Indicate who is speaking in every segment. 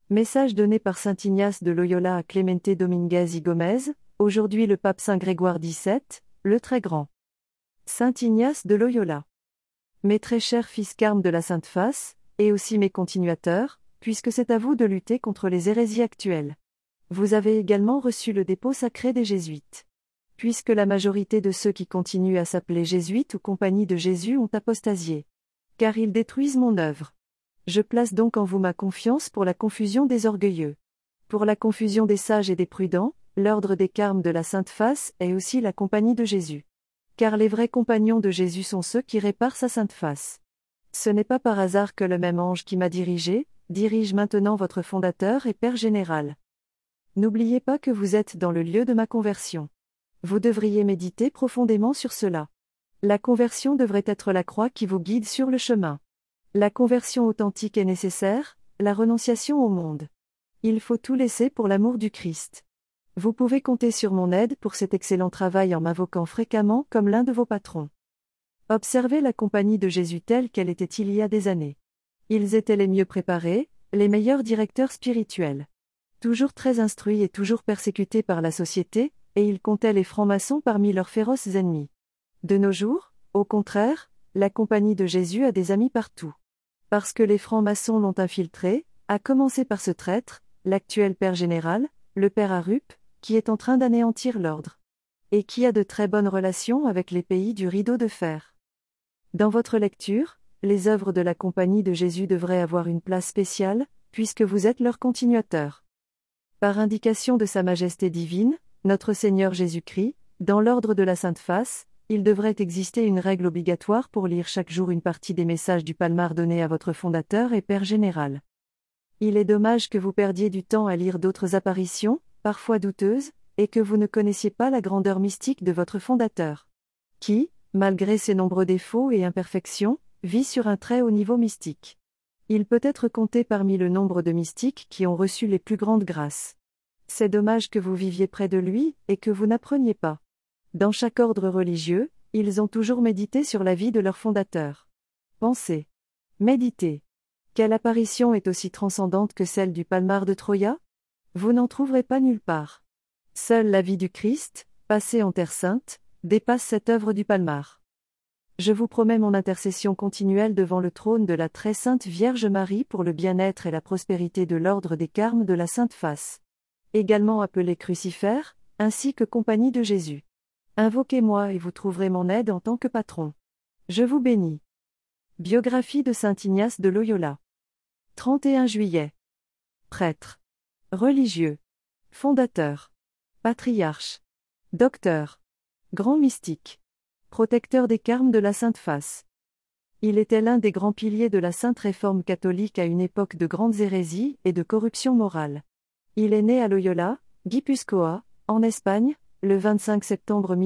Speaker 1: Message donné par saint Ignace de Loyola à Clemente Dominguez y Gómez, aujourd'hui le pape Saint Grégoire XVII, le Très Grand. Saint Ignace de Loyola. Mes très chers fils carmes de la Sainte Face, et aussi mes continuateurs, puisque c'est à vous de lutter contre les hérésies actuelles. Vous avez également reçu le dépôt sacré des Jésuites. Puisque la majorité de ceux qui continuent à s'appeler Jésuites ou Compagnie de Jésus ont apostasié. Car ils détruisent mon œuvre. Je place donc en vous ma confiance pour la confusion des orgueilleux. Pour la confusion des sages et des prudents, l'ordre des carmes de la Sainte Face est aussi la Compagnie de Jésus. Car les vrais compagnons de Jésus sont ceux qui réparent sa Sainte Face. Ce n'est pas par hasard que le même ange qui m'a dirigé, dirige maintenant votre fondateur et Père général. N'oubliez pas que vous êtes dans le lieu de ma conversion. Vous devriez méditer profondément sur cela. La conversion devrait être la croix qui vous guide sur le chemin. La conversion authentique est nécessaire, la renonciation au monde. Il faut tout laisser pour l'amour du Christ. Vous pouvez compter sur mon aide pour cet excellent travail en m'invoquant fréquemment comme l'un de vos patrons. Observez la Compagnie de Jésus telle qu'elle était il y a des années. Ils étaient les mieux préparés, les meilleurs directeurs spirituels. Toujours très instruits et toujours persécutés par la société, et ils comptaient les francs-maçons parmi leurs féroces ennemis. De nos jours, au contraire, la Compagnie de Jésus a des amis partout. Parce que les francs-maçons l'ont infiltré, à commencer par ce traître, l'actuel Père général, le Père Arup, qui est en train d'anéantir l'ordre. Et qui a de très bonnes relations avec les pays du rideau de fer. Dans votre lecture, les œuvres de la Compagnie de Jésus devraient avoir une place spéciale, puisque vous êtes leur continuateur. Par indication de Sa Majesté divine, notre Seigneur Jésus-Christ, dans l'ordre de la Sainte Face, il devrait exister une règle obligatoire pour lire chaque jour une partie des messages du Palmar donnés à votre fondateur et Père général. Il est dommage que vous perdiez du temps à lire d'autres apparitions, parfois douteuses, et que vous ne connaissiez pas la grandeur mystique de votre fondateur. Qui, malgré ses nombreux défauts et imperfections, vit sur un très haut niveau mystique. Il peut être compté parmi le nombre de mystiques qui ont reçu les plus grandes grâces. C'est dommage que vous viviez près de lui, et que vous n'appreniez pas. Dans chaque ordre religieux, ils ont toujours médité sur la vie de leur fondateur. Pensez. Méditez. Quelle apparition est aussi transcendante que celle du Palmar de Troya ? Vous n'en trouverez pas nulle part. Seule la vie du Christ, passée en Terre Sainte, dépasse cette œuvre du Palmar. Je vous promets mon intercession continuelle devant le trône de la très sainte Vierge Marie pour le bien-être et la prospérité de l'ordre des carmes de la Sainte Face. Également appelé Crucifère, ainsi que Compagnie de Jésus. Invoquez-moi et vous trouverez mon aide en tant que patron. Je vous bénis. Biographie de saint Ignace de Loyola. 31 juillet. Prêtre. Religieux. Fondateur. Patriarche. Docteur. Grand mystique. Protecteur des carmes de la Sainte Face. Il était l'un des grands piliers de la Sainte Réforme catholique à une époque de grandes hérésies et de corruption morale. Il est né à Loyola, Guipúzcoa, en Espagne, le 25 septembre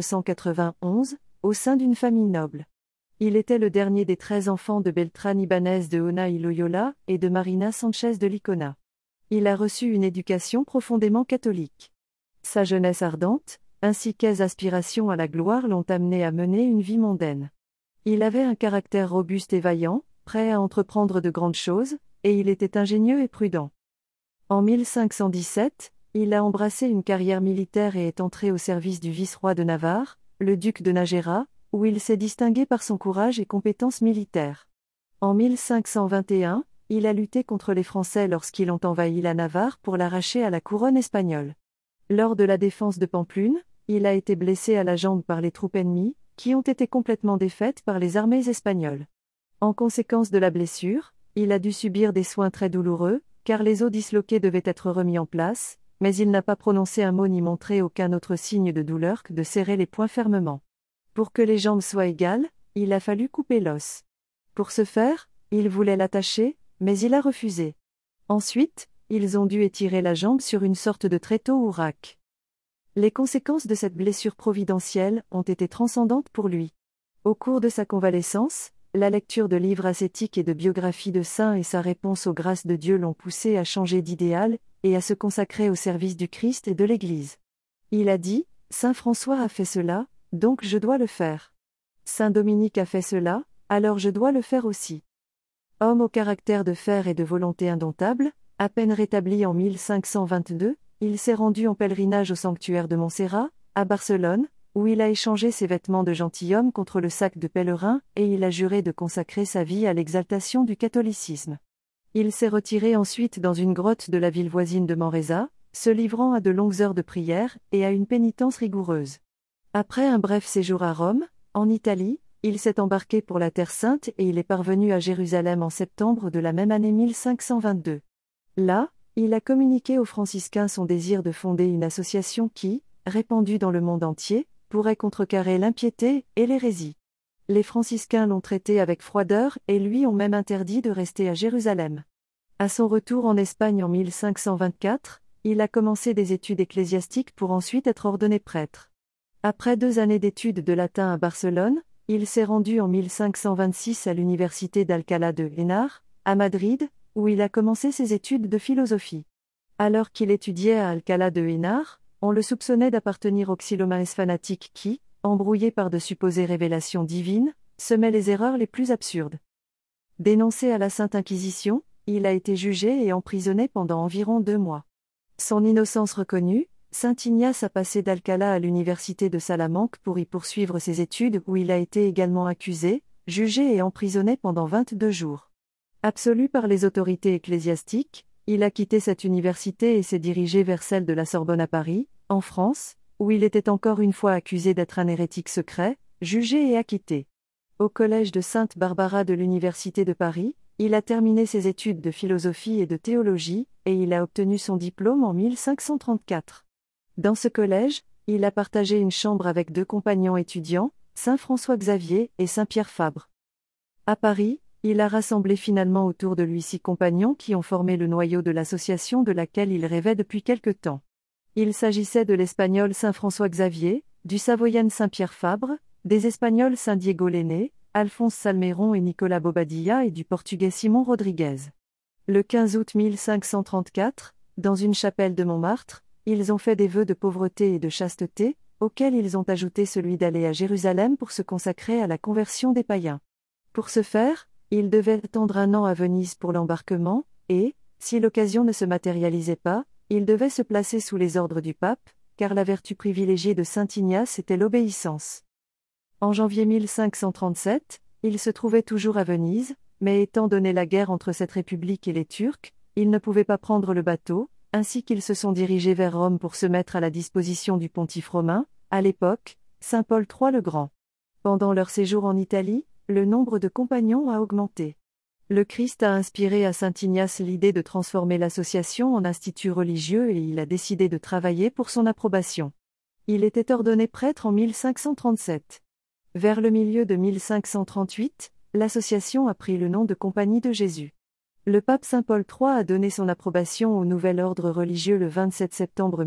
Speaker 1: 1491, au sein d'une famille noble. Il était le dernier des 13 enfants de Beltrán Ibáñez de Ona y Loyola et de Marina Sánchez de Licona. Il a reçu une éducation profondément catholique. Sa jeunesse ardente, ainsi qu'ses aspirations à la gloire l'ont amené à mener une vie mondaine. Il avait un caractère robuste et vaillant, prêt à entreprendre de grandes choses, et il était ingénieux et prudent. En 1517, il a embrassé une carrière militaire et est entré au service du vice-roi de Navarre, le duc de Nájera, où il s'est distingué par son courage et compétences militaires. En 1521, il a lutté contre les Français lorsqu'ils ont envahi la Navarre pour l'arracher à la couronne espagnole. Lors de la défense de Pampelune, il a été blessé à la jambe par les troupes ennemies, qui ont été complètement défaites par les armées espagnoles. En conséquence de la blessure, il a dû subir des soins très douloureux, car les os disloqués devaient être remis en place, mais il n'a pas prononcé un mot ni montré aucun autre signe de douleur que de serrer les poings fermement. Pour que les jambes soient égales, il a fallu couper l'os. Pour ce faire, il voulait l'attacher, mais il a refusé. Ensuite, ils ont dû étirer la jambe sur une sorte de tréteau ou rack. Les conséquences de cette blessure providentielle ont été transcendantes pour lui. Au cours de sa convalescence, la lecture de livres ascétiques et de biographies de saints et sa réponse aux grâces de Dieu l'ont poussé à changer d'idéal, et à se consacrer au service du Christ et de l'Église. Il a dit, « Saint François a fait cela, donc je dois le faire. Saint Dominique a fait cela, alors je dois le faire aussi. » Homme au caractère de fer et de volonté indomptable, À peine rétabli en 1522, il s'est rendu en pèlerinage au sanctuaire de Montserrat, à Barcelone, où il a échangé ses vêtements de gentilhomme contre le sac de pèlerin, et il a juré de consacrer sa vie à l'exaltation du catholicisme. Il s'est retiré ensuite dans une grotte de la ville voisine de Manresa, se livrant à de longues heures de prière et à une pénitence rigoureuse. Après un bref séjour à Rome, en Italie, il s'est embarqué pour la Terre Sainte et il est parvenu à Jérusalem en septembre de la même année 1522. Là, il a communiqué aux franciscains son désir de fonder une association qui, répandue dans le monde entier, pourrait contrecarrer l'impiété et l'hérésie. Les franciscains l'ont traité avec froideur et lui ont même interdit de rester à Jérusalem. À son retour en Espagne en 1524, il a commencé des études ecclésiastiques pour ensuite être ordonné prêtre. Après 2 années d'études de latin à Barcelone, il s'est rendu en 1526 à l'université d'Alcalá de Henares, à Madrid, où il a commencé ses études de philosophie. Alors qu'il étudiait à Alcalá de Henares, on le soupçonnait d'appartenir aux xylomaes fanatiques qui, embrouillés par de supposées révélations divines, semaient les erreurs les plus absurdes. Dénoncé à la Sainte Inquisition, il a été jugé et emprisonné pendant environ 2 mois. Son innocence reconnue, Saint Ignace a passé d'Alcalá à l'université de Salamanque pour y poursuivre ses études où il a été également accusé, jugé et emprisonné pendant 22 jours. Absolu par les autorités ecclésiastiques, il a quitté cette université et s'est dirigé vers celle de la Sorbonne à Paris, en France, où il était encore une fois accusé d'être un hérétique secret, jugé et acquitté. Au collège de Sainte Barbara de l'Université de Paris, il a terminé ses études de philosophie et de théologie, et il a obtenu son diplôme en 1534. Dans ce collège, il a partagé une chambre avec 2 compagnons étudiants, Saint François Xavier et Saint Pierre Fabre. À Paris, il a rassemblé finalement autour de lui 6 compagnons qui ont formé le noyau de l'association de laquelle il rêvait depuis quelque temps. Il s'agissait de l'Espagnol Saint François Xavier, du Savoyen Saint Pierre Fabre, des Espagnols Saint Diego Lenné, Alphonse Salmeron et Nicolas Bobadilla et du Portugais Simon Rodriguez. Le 15 août 1534, dans une chapelle de Montmartre, ils ont fait des vœux de pauvreté et de chasteté, auxquels ils ont ajouté celui d'aller à Jérusalem pour se consacrer à la conversion des païens. Pour ce faire, ils devaient attendre 1 an à Venise pour l'embarquement, et, si l'occasion ne se matérialisait pas, ils devaient se placer sous les ordres du pape, car la vertu privilégiée de Saint Ignace était l'obéissance. En janvier 1537, il se trouvait toujours à Venise, mais étant donné la guerre entre cette république et les Turcs, il ne pouvait pas prendre le bateau, ainsi qu'ils se sont dirigés vers Rome pour se mettre à la disposition du pontife romain, à l'époque, Saint Paul III le Grand. Pendant leur séjour en Italie, le nombre de compagnons a augmenté. Le Christ a inspiré à Saint Ignace l'idée de transformer l'association en institut religieux et il a décidé de travailler pour son approbation. Il était ordonné prêtre en 1537. Vers le milieu de 1538, l'association a pris le nom de Compagnie de Jésus. Le pape Saint Paul III a donné son approbation au nouvel ordre religieux le 27 septembre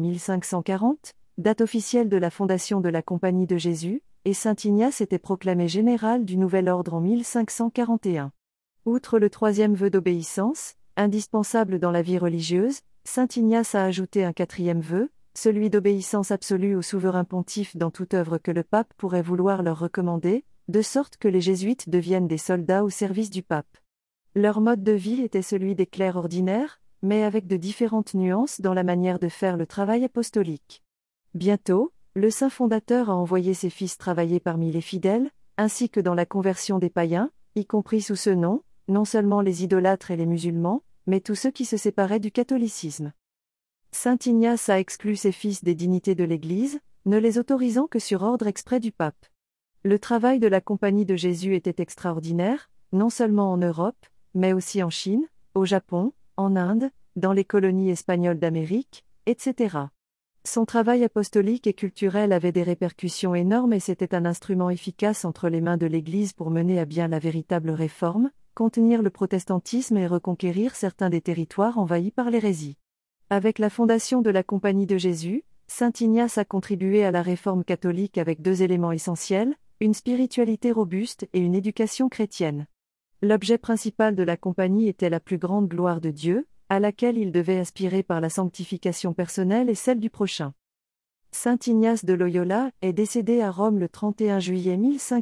Speaker 1: 1540, date officielle de la fondation de la Compagnie de Jésus, et Saint Ignace était proclamé général du nouvel ordre en 1541. Outre le 3e vœu d'obéissance, indispensable dans la vie religieuse, Saint Ignace a ajouté un 4e vœu, celui d'obéissance absolue au souverain pontife dans toute œuvre que le pape pourrait vouloir leur recommander, de sorte que les jésuites deviennent des soldats au service du pape. Leur mode de vie était celui des clercs ordinaires, mais avec de différentes nuances dans la manière de faire le travail apostolique. Bientôt, le saint fondateur a envoyé ses fils travailler parmi les fidèles, ainsi que dans la conversion des païens, y compris sous ce nom, non seulement les idolâtres et les musulmans, mais tous ceux qui se séparaient du catholicisme. Saint Ignace a exclu ses fils des dignités de l'Église, ne les autorisant que sur ordre exprès du pape. Le travail de la Compagnie de Jésus était extraordinaire, non seulement en Europe, mais aussi en Chine, au Japon, en Inde, dans les colonies espagnoles d'Amérique, etc. Son travail apostolique et culturel avait des répercussions énormes et c'était un instrument efficace entre les mains de l'Église pour mener à bien la véritable réforme, contenir le protestantisme et reconquérir certains des territoires envahis par l'hérésie. Avec la fondation de la Compagnie de Jésus, Saint Ignace a contribué à la réforme catholique avec 2 éléments essentiels, une spiritualité robuste et une éducation chrétienne. L'objet principal de la Compagnie était la plus grande gloire de Dieu, à laquelle il devait aspirer par la sanctification personnelle et celle du prochain. Saint Ignace de Loyola est décédé à Rome le 31 juillet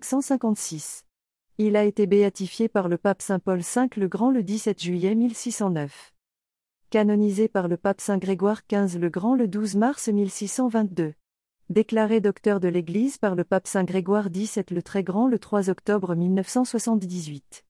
Speaker 1: 1556. Il a été béatifié par le pape Saint Paul V le Grand le 17 juillet 1609. Canonisé par le pape Saint Grégoire XV le Grand le 12 mars 1622. Déclaré docteur de l'Église par le pape Saint Grégoire XVII le Très Grand le 3 octobre 1978.